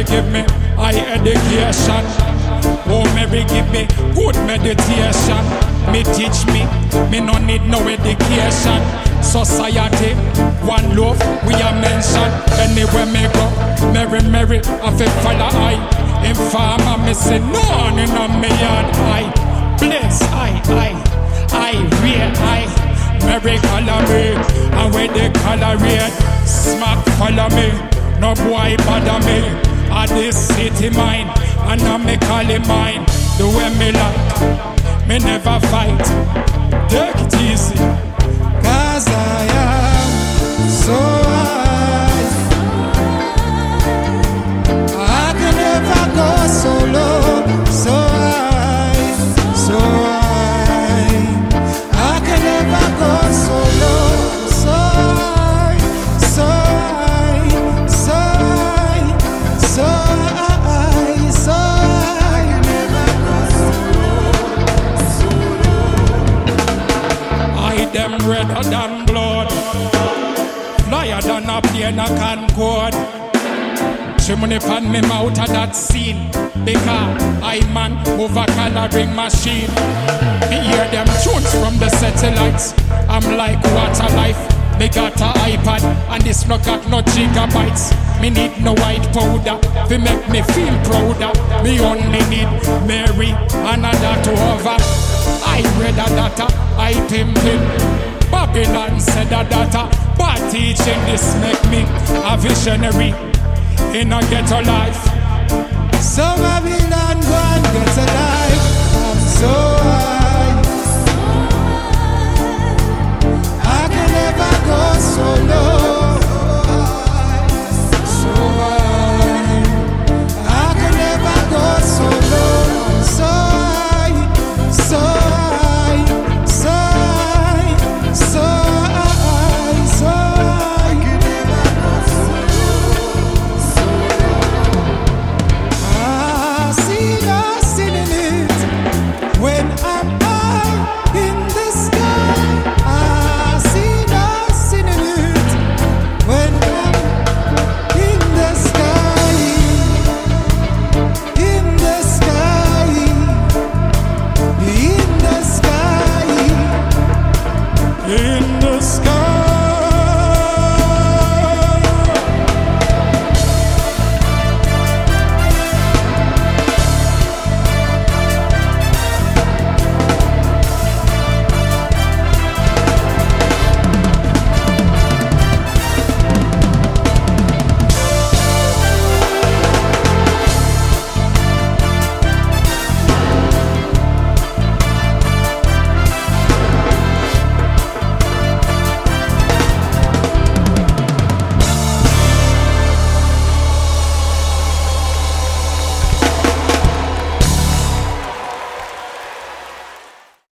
Mary give me high education. Oh, Mary give me good meditation. Me teach me no need no education. Society, one love, we are mentioned. Anywhere me go, Mary, I feel follow I. Informer, me say no one in a me yard. I bless, I, real, Mary color me, and when they color red, smack follow me. No boy bother me. I this city mine, and I me call it mine. The way me like, me never fight. Take it easy, 'cause I am so high. I can never go so low, so high, so high. I can never go so low, so high, so high, so high, so high, so high. I can never go so low, so low. I them redder than blood, flyer than a plane a Concorde. Chimney pan me out of that scene, because I man over coloring machine. Me hear them tunes from the satellites. I'm like water life. Me got a iPad and this no got no gigabytes. Me need no white powder to make me feel prouder. Me only need Mary and a that over. I read a data, I pimpin'. Babylon said a data, but teaching this make me a visionary in a ghetto life. So Babylon go and get a life. I'm so high, I can never go so low, so high. I can never go so low, so high, so high, so high, so high, so high. I can never go so low, so low. I see no sin in it when I'm high in the sky. I see no sin in it when I'm in the sky, in the sky, in the sky, in the sky.